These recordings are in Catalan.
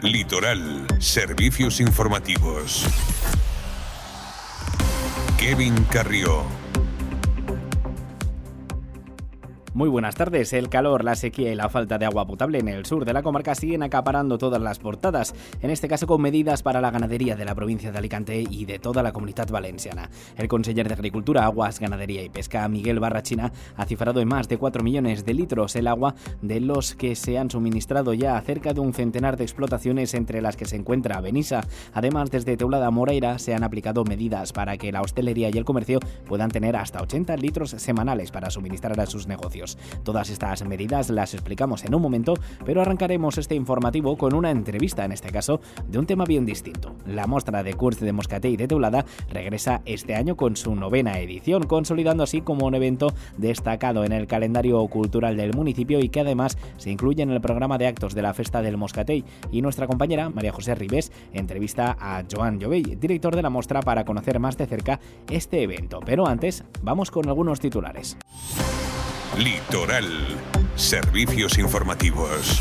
Litoral, servicios informativos. Kevin Carrió. Muy buenas tardes. El calor, la sequía y la falta de agua potable en el sur de la comarca siguen acaparando todas las portadas, en este caso con medidas para la ganadería de la provincia de Alicante y de toda la Comunitat Valenciana. El conseller de Agricultura, Aguas, Ganadería y Pesca, Miguel Barrachina, ha cifrado en más de 4 millones de litros el agua, de los que se han suministrado ya a cerca de un centenar de explotaciones, entre las que se encuentra Benissa. Además, desde Teulada a Moreira se han aplicado medidas para que la hostelería y el comercio puedan tener hasta 80 litros semanales para suministrar a sus negocios. Todas estas medidas las explicamos en un momento, pero arrancaremos este informativo con una entrevista, en este caso, de un tema bien distinto. La Mostra de Curts de Moscatell de Teulada regresa este año con su 9ª edición, consolidando así como un evento destacado en el calendario cultural del municipio y que además se incluye en el programa de actos de la Festa del Moscatell. Y nuestra compañera María José Ribés entrevista a Joan Llovell, director de la Mostra, para conocer más de cerca este evento. Pero antes, vamos con algunos titulares. Litoral, servicios informativos.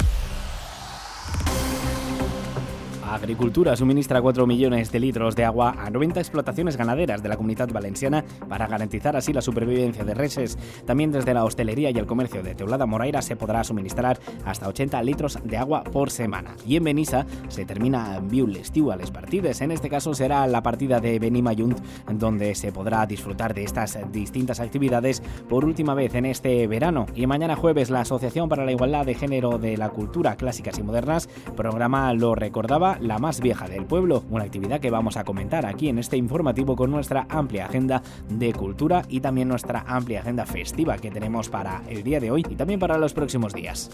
Agricultura suministra 4 millones de litros de agua a 90 explotaciones ganaderas de la Comunitat Valenciana para garantizar así la supervivencia de reses. También desde la hostelería y el comercio de Teulada a Moreira se podrá suministrar hasta 80 litros de agua por semana. Y en Benissa se termina Viu l'estiu a les partides. En este caso será la partida de Benimajunts, donde se podrá disfrutar de estas distintas actividades por última vez en este verano. Y mañana jueves la Asociación para la Igualdad de Género de la Cultura Clásicas y Modernas programa Lo Recordaba, la más vieja del pueblo, una actividad que vamos a comentar aquí en este informativo con nuestra amplia agenda de cultura y también nuestra amplia agenda festiva que tenemos para el día de hoy y también para los próximos días.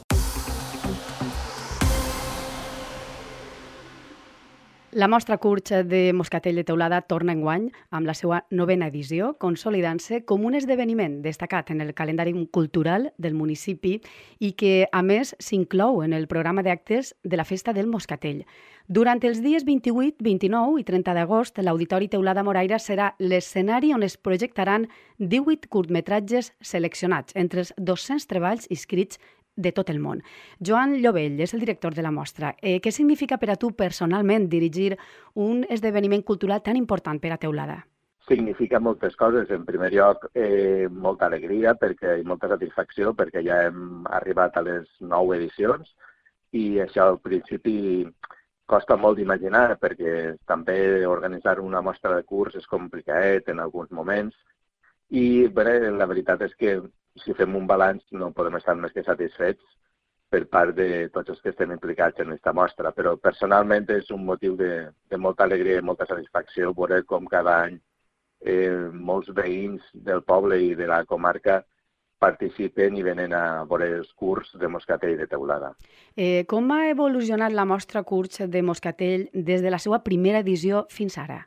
La Mostra Curts de Moscatell de Teulada torna enguany amb la seva 9ª edició, consolidant-se com un esdeveniment destacat en el calendari cultural del municipi i que, a més, s'inclou en el programa d'actes de la Festa del Moscatell. Durant els dies 28, 29 i 30 d'agost, l'Auditori Teulada Moreira serà l'escenari on es projectaran 18 curtmetratges seleccionats entre els 200 treballs inscrits de tot el món. Joan Llovell és el director de la mostra. Què significa per a tu personalment dirigir un esdeveniment cultural tan important per a Teulada? Significa moltes coses. En primer lloc, molta alegria i molta satisfacció perquè ja hem arribat a les 9 edicions i això al principi costa molt d'imaginar perquè també organitzar una mostra de curs és complicat en alguns moments i bé, la veritat és que si fem un balanç no podem estar més que satisfets per part de tots els que estem implicats en aquesta mostra, però personalment és un motiu de molta alegria i molta satisfacció veure com cada any molts veïns del poble i de la comarca participen i venen a veure els curts de Moscatell de Teulada. Com ha evolucionat la Mostra Curts de Moscatell des de la seva primera edició fins ara?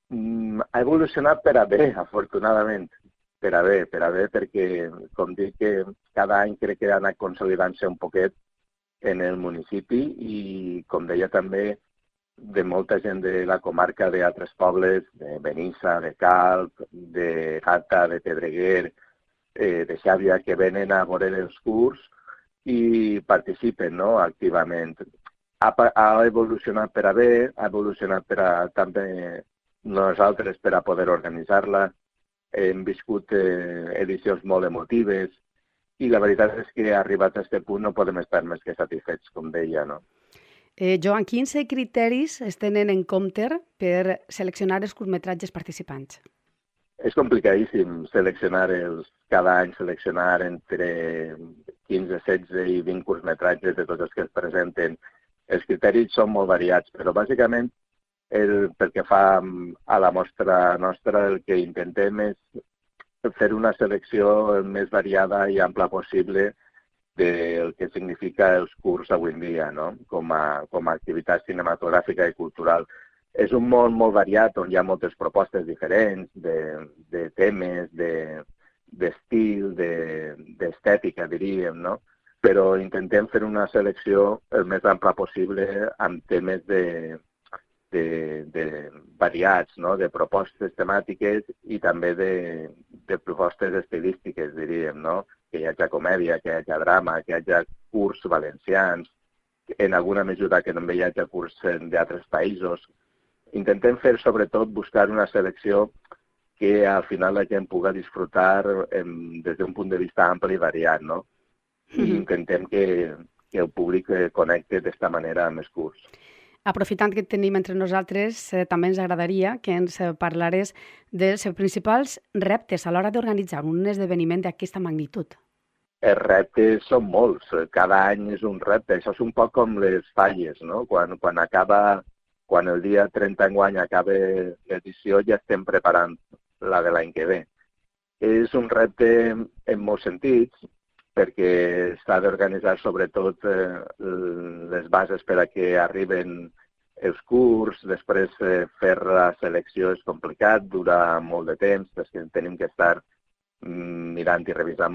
Ha evolucionat per a bé, afortunadament. Per a bé, perquè, com dic, que cada any crec que ha anat consolidant-se un poquet en el municipi i, com deia també, de molta gent de la comarca d'altres pobles, de Benissa, de Calp, de Gata, de Pedreguer, de Xàbia, que venen a veure els curs i participen, no?, activament. Ha evolucionat per a bé, ha evolucionat per a també nosaltres per a poder organitzar-la. Hem viscut edicions molt emotives i la veritat és que arribat a aquest punt no podem estar més que satisfets, com deia, no? Joan, quins criteris es tenen en compte per seleccionar els curtmetratges participants? És complicadíssim cada any seleccionar entre 15, 16 i 20 curtmetratges de tots els que es presenten. Els criteris són molt variats, però bàsicament pel que fa a la mostra nostra, el que intentem és fer una selecció el més variada i ampla possible del que significa els curts avui en dia, no?, com a activitat cinematogràfica i cultural. És un món molt variat on hi ha moltes propostes diferents de temes, d'estil, d'estètica, diríem, no? Però intentem fer una selecció el més ampla possible amb temes variats, no?, de propostes temàtiques i també de propostes estilístiques, diríem, no?, que hi hagi comèdia, que hi hagi drama, que hi hagi curts valencians, en alguna mesura que també hi hagi curs d'altres països. Intentem fer, sobretot, buscar una selecció que al final la gent pugui disfrutar des d'un punt de vista ampli i variat, no? I intentem que el públic connecti d'esta manera amb els curs. Aprofitant que et tenim entre nosaltres, també ens agradaria que ens parlares dels principals reptes a l'hora d'organitzar un esdeveniment d'aquesta magnitud. Els reptes són molts, cada any és un repte. Això és un poc com les falles, no? Quan el dia 30 enguany acaba l'edició ja estem preparant la de l'any que ve. És un repte en molts sentits, perquè s'ha d'organitzar sobretot les bases per a que arriben els curs, després fer la selecció és complicat, dura molt de temps, perquè tenim que estar mirant i revisant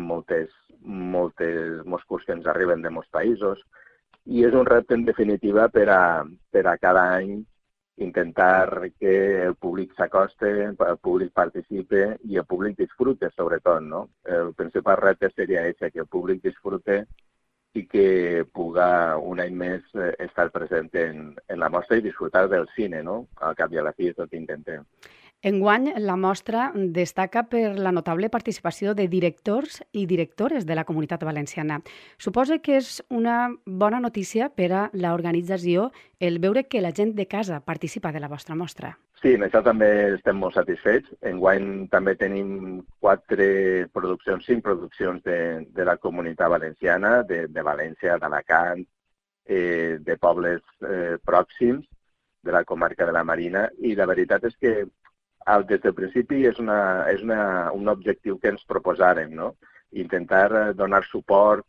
molts curs que ens arriben de molts països, i és un repte en definitiva per a cada any intentar que el públic s'acoste, el públic participe i el públic disfrute, sobretot, no? El principal repte seria que el públic disfrute i que puga un any més estar present en la mostra i disfrutar del cine, no? Al cap i a la fi és el que intentem. Enguany, la mostra destaca per la notable participació de directors i directores de la Comunitat Valenciana. Suposo que és una bona notícia per a l'organització el veure que la gent de casa participa de la vostra mostra. Sí, en això també estem molt satisfets. Enguany també tenim 5 produccions de la Comunitat Valenciana, de València, d'Alacant, de pobles pròxims, de la comarca de la Marina, i la veritat és que des del principi és un objectiu que ens proposàrem, no? Intentar donar suport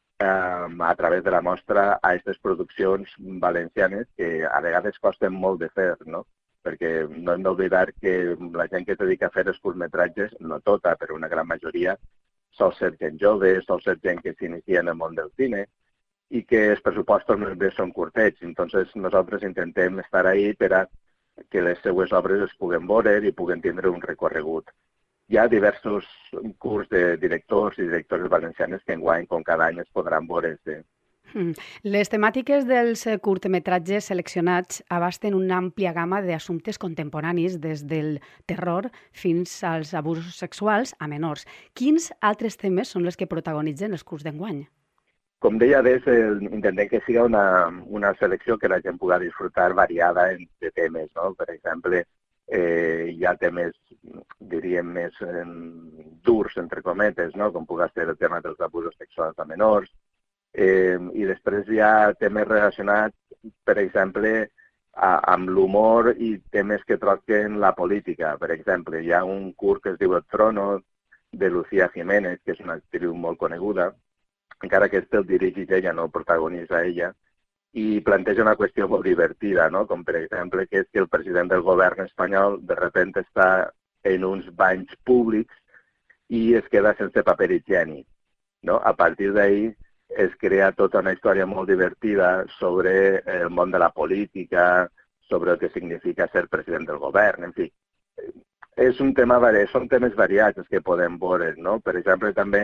a través de la mostra a aquestes produccions valencianes que a vegades costen molt de fer, no? Perquè no hem d'oblidar que la gent que es dedica a fer els curtmetratges, no tota, però una gran majoria, sol ser gent jove, sol ser gent que s'inicia en el món del cine i que els pressupostos més bé són curtets. Entonces nosaltres intentem estar ahí per a que les seues obres es puguen veure i puguen tindre un recorregut. Hi ha diversos curs de directors i directores valencianes que enguany, com cada any, es podran veure. Les temàtiques dels curtmetratges seleccionats abasten una àmplia gamma d'assumptes contemporanis, des del terror fins als abusos sexuals a menors. Quins altres temes són els que protagonitzen els curs d'enguany? Com deia, intentem que sigui una selecció que la gent pugui disfrutar variada de temes, no? Per exemple, hi ha temes, diríem, més durs, entre cometes, no? Com pugui ser el tema dels abusos sexuals a menors. I després hi ha temes relacionats, per exemple, amb l'humor i temes que tracten la política. Per exemple, hi ha un curs que es diu El Trono, de Lucía Jiménez, que és una actriu molt coneguda, encara que el dirigeix ella, no el protagonitza ella, i planteja una qüestió molt divertida, no? Com per exemple que és que el president del govern espanyol de sobte està en uns banys públics i es queda sense paper higiènic, no? A partir d'ahí es crea tota una història molt divertida sobre el món de la política, sobre el que significa ser president del govern, en fi. És un tema variat, són temes variats els que podem veure, no? Per exemple, també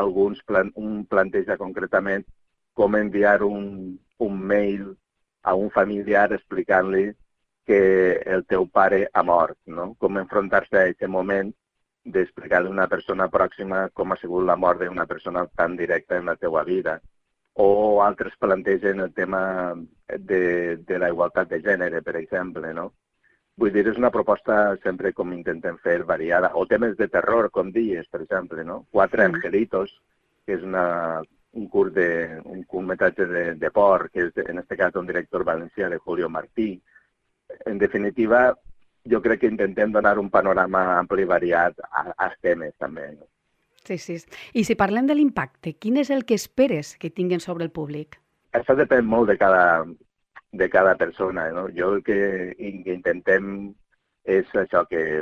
un planteja concretament com enviar un mail a un familiar explicant-li que el teu pare ha mort, no? Com enfrontar-se a aquest moment d'explicar-li a una persona pròxima com ha sigut la mort d'una persona tan directa en la teua vida. O altres plantegen el tema de la igualtat de gènere, per exemple, no? Vull dir, és una proposta sempre com intentem fer variada. O temes de terror, com dius, per exemple, no? 4 angelitos, que és un curtmetratge de por, que és, en aquest cas, un director valencià de Julio Martí. En definitiva, jo crec que intentem donar un panorama ampli i variat als temes, també. No? Sí. I si parlem de l'impacte, quin és el que esperes que tinguin sobre el públic? Això depèn molt de cada persona, no? Jo el que intentem és això,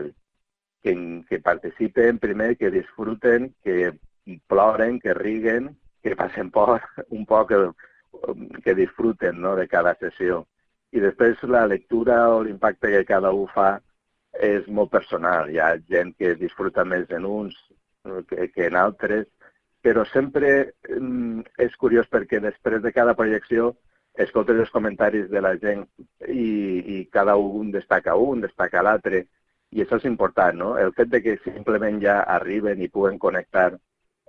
que participen primer, que disfruten, que ploren, que riguen, que passen por, un poc, que disfruten, no?, de cada sessió. I després la lectura o l'impacte que cada un fa és molt personal. Hi ha gent que disfruta més en uns que en altres, però sempre és curiós perquè després de cada projecció escoltes els comentaris de la gent i cada un destaca l'altre, i això és important, no? El fet de que simplement ja arriben i puguen connectar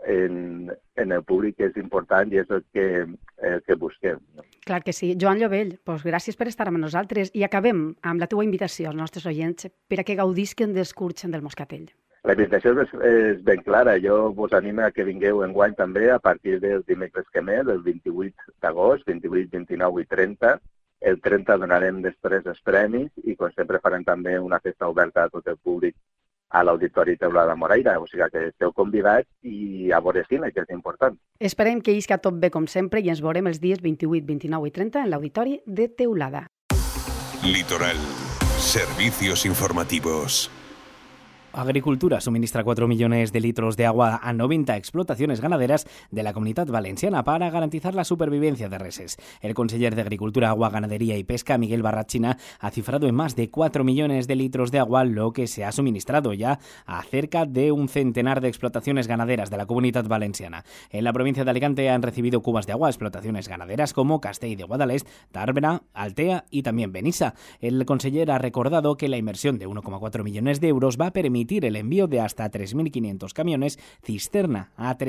en el públic és important i és el que busquem. No? Clar que sí. Joan Llovell, doncs gràcies per estar amb nosaltres i acabem amb la teva invitació als nostres oients per a que gaudisquen dels curts del Moscatell. La invitació és ben clara. Jo vos animo a que vingueu enguany també a partir del dimecres que ve, el 28 d'agost, 28, 29 i 30. El 30 donarem després els premis i, com sempre, farem també una festa oberta a tot el públic a l'Auditori Teulada Moraira, o sigui que esteu convidats i a veure cine, que és important. Esperem que isca tot bé com sempre i ens veurem els dies 28, 29 i 30 en l'Auditori de Teulada. Litoral. Servicios informativos. Agricultura suministra 4 millones de litros de agua a 90 explotaciones ganaderas de la Comunitat Valenciana para garantizar la supervivencia de reses. El conseller de Agricultura, Agua, Ganadería y Pesca, Miguel Barrachina, ha cifrado en más de 4 millones de litros de agua lo que se ha suministrado ya a cerca de un centenar de explotaciones ganaderas de la Comunitat Valenciana. En la provincia de Alicante han recibido cubas de agua explotaciones ganaderas como Castell de Guadalest, Tàrbena, Altea y también Benissa. El conseller ha recordado que la inversión de 1,4 millones de euros va a permitir el envío de hasta 3.500 camiones cisterna a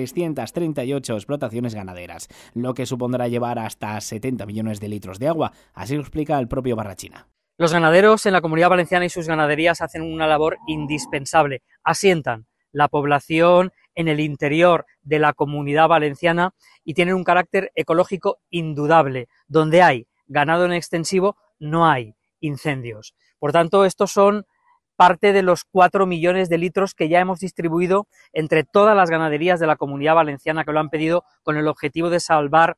338 explotaciones ganaderas, lo que supondrá llevar hasta 70 millones de litros de agua. Así lo explica el propio Barrachina. Los ganaderos en la Comunidad Valenciana y sus ganaderías hacen una labor indispensable. Asientan la población en el interior de la Comunidad Valenciana y tienen un carácter ecológico indudable. Donde hay ganado en extensivo no hay incendios. Por tanto, estos son parte de los 4 millones de litros que ya hemos distribuido entre todas las ganaderías de la Comunidad Valenciana que lo han pedido con el objetivo de salvar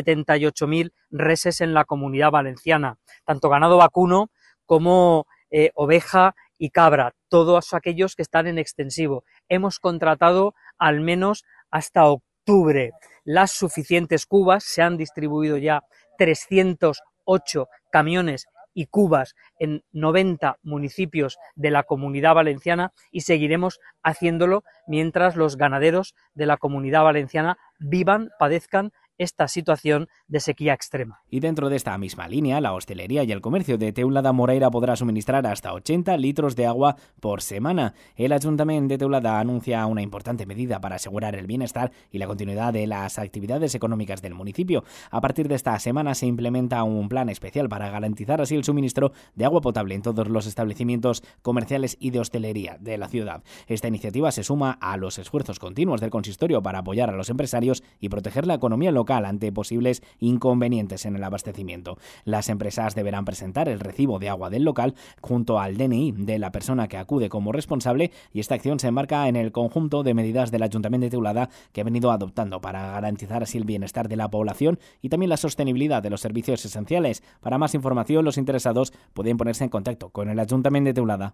78.000 reses en la Comunidad Valenciana, tanto ganado vacuno como oveja y cabra, todos aquellos que están en extensivo. Hemos contratado al menos hasta octubre las suficientes cubas, se han distribuido ya 308 camiones y cubas en 90 municipios de la Comunidad Valenciana y seguiremos haciéndolo mientras los ganaderos de la Comunidad Valenciana padezcan esta situación de sequía extrema. Y dentro de esta misma línea, la hostelería y el comercio de Teulada Moraira podrá suministrar hasta 80 litros de agua por semana. El Ayuntamiento de Teulada anuncia una importante medida para asegurar el bienestar y la continuidad de las actividades económicas del municipio. A partir de esta semana se implementa un plan especial para garantizar así el suministro de agua potable en todos los establecimientos comerciales y de hostelería de la ciudad. Esta iniciativa se suma a los esfuerzos continuos del consistorio para apoyar a los empresarios y proteger la economía local ante posibles inconvenientes en el abastecimiento. Las empresas deberán presentar el recibo de agua del local junto al DNI de la persona que acude como responsable, y esta acción se enmarca en el conjunto de medidas del Ayuntamiento de Teulada que ha venido adoptando para garantizar así el bienestar de la población y también la sostenibilidad de los servicios esenciales. Para más información, los interesados pueden ponerse en contacto con el Ayuntamiento de Teulada.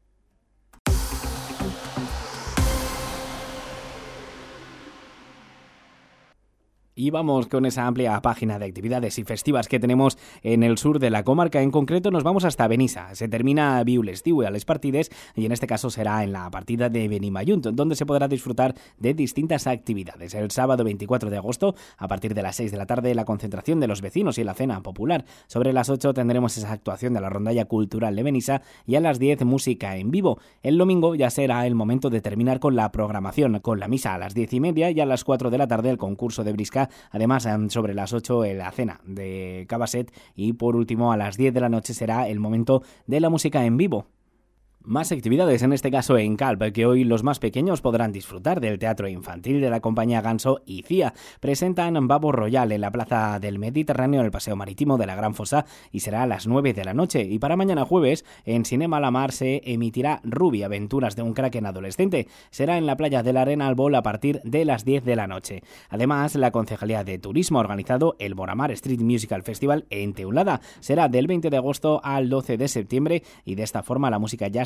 Y vamos con esa amplia página de actividades y festivas que tenemos en el sur de la comarca. En concreto nos vamos hasta Benissa. Se termina Viu l'estiu a les partides y en este caso será en la partida de Benimayunt, donde se podrá disfrutar de distintas actividades. El sábado 24 de agosto, a partir de las 6 de la tarde, la concentración de los vecinos y la cena popular. Sobre las 8 tendremos esa actuación de la rondalla cultural de Benissa y a las 10 música en vivo. El domingo ya será el momento de terminar con la programación, con la misa a las 10:30 y a las 4 de la tarde el concurso de brisca. Además, sobre las 8 la cena de Cabasset y por último a las 10 de la noche será el momento de la música en vivo. Más actividades, en este caso en Calp, que hoy los más pequeños podrán disfrutar del teatro infantil de la compañía Ganso y CIA. Presentan Babo Royal en la Plaza del Mediterráneo en el Paseo Marítimo de la Gran Fossa y será a las 9 de la noche. Y para mañana jueves, en Cinema La Mar se emitirá Ruby, aventuras de un kraken adolescente. Será en la Playa de la Arena Albol a partir de las 10 de la noche. Además, la Concejalía de Turismo ha organizado el Moramar Street Musical Festival en Teulada. Será del 20 de agosto al 12 de septiembre y de esta forma la música jazz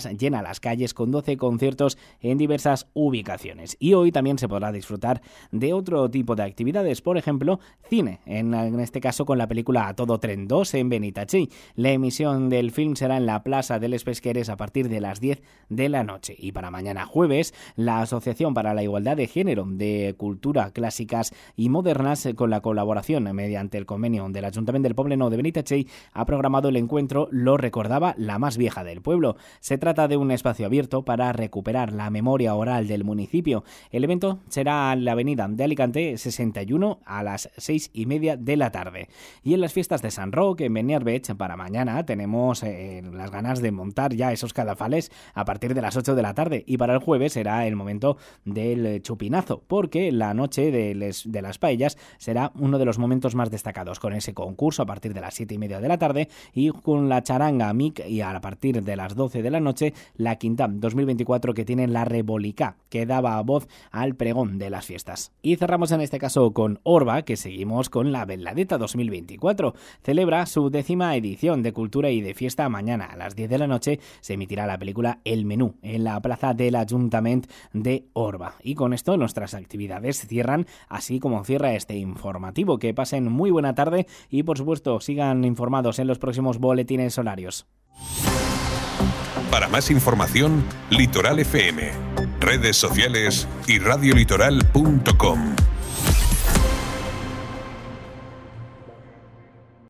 además llena las calles con 12 conciertos en diversas ubicaciones. Y hoy también se podrá disfrutar de otro tipo de actividades, por ejemplo, cine, en este caso con la película A Todo Tren 2 en Benitatxell. La emisión del film será en la Plaza de les Pesqueres a partir de las 10 de la noche. Y para mañana jueves, la Asociación para la Igualdad de Género de Cultura Clàssicas y Modernas, con la colaboración mediante el convenio del Ayuntamiento del Poblenou de Benitatxell, ha programado el encuentro Lo recordaba la más vieja del pueblo. Se trata de un espacio abierto para recuperar la memoria oral del municipio. El evento será en la avenida de Alicante 61 a las 6:30 de la tarde. Y en las fiestas de San Roque, en Beniarbeig, para mañana tenemos las ganas de montar ya esos cadafales a partir de las 8 de la tarde. Y para el jueves será el momento del chupinazo, porque la noche de las paellas será uno de los momentos más destacados, con ese concurso a partir de las 7:30 de la tarde y con la charanga MIC, y a partir de las 12 de la noche la Quintam 2024, que tiene la Rebolicá, que daba voz al pregón de las fiestas. Y cerramos en este caso con Orba, que seguimos con la Veladeta 2024. Celebra su 10ª edición de cultura y de fiesta. Mañana a las 10 de la noche se emitirá la película El Menú en la plaza del Ayuntamiento de Orba. Y con esto nuestras actividades cierran, así como cierra este informativo. Que pasen muy buena tarde y, por supuesto, sigan informados en los próximos boletines horarios. Para más información, Litoral FM, redes sociales y radiolitoral.com.